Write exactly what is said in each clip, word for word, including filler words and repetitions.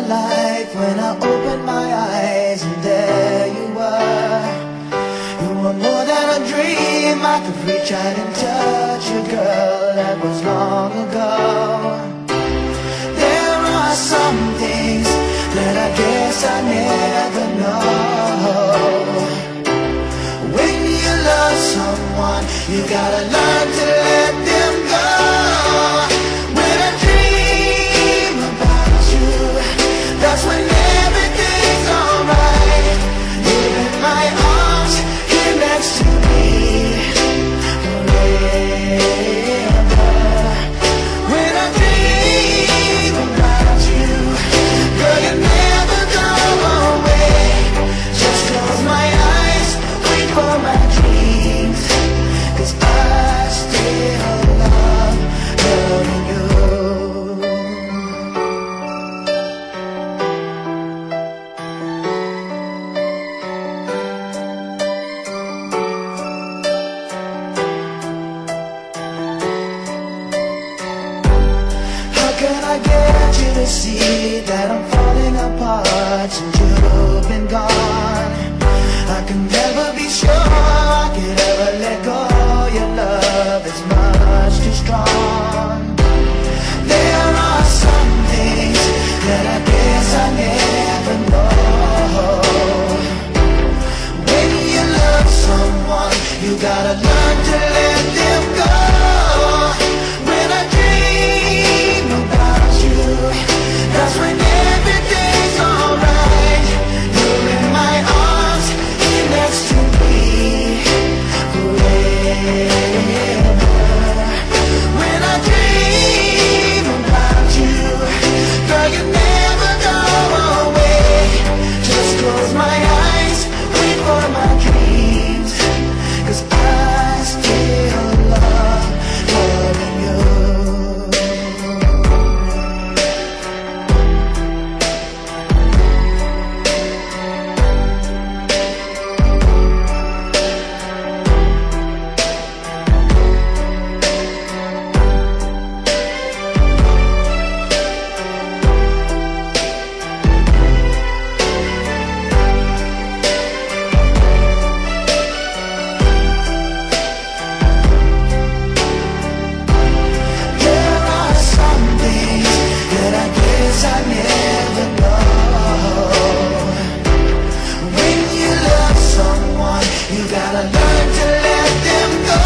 life when I opened my eyes, and there you were. You were more than a dream. I could reach out and touch you, girl. That was long ago. There are some things that I guess I never know. When you love someone, you gotta learn to let them go. When I dream about you, that's when everything's alright. You're in my arms, here next to me forever. When I dream about you, girl, you never go away. Just close my eyes, wait for my dreams, 'cause I still love loving you. How can I get you to see that I'm falling apart since you've been gone? I can never be sure I could ever let go. Your love is much too strong. There are some things that I guess I never know. When you love someone, you gotta learn to let them go. When I dream about you, that's when everything's alright. You're in my arms, here next to me forever. When I dream about you, girl, you never go away. Just close my eyes, wait for my dreams, 'cause I still love loving you. There are some things that I guess I never know. When you love someone, you gotta learn to let them go.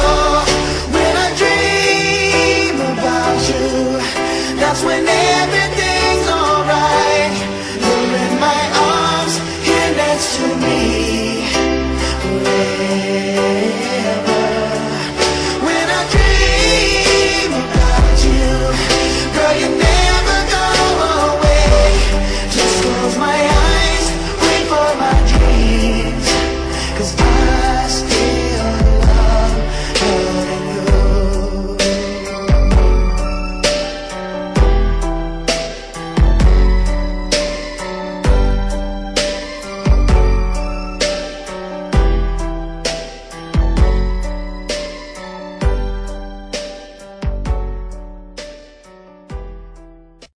When I dream about you, that's when everything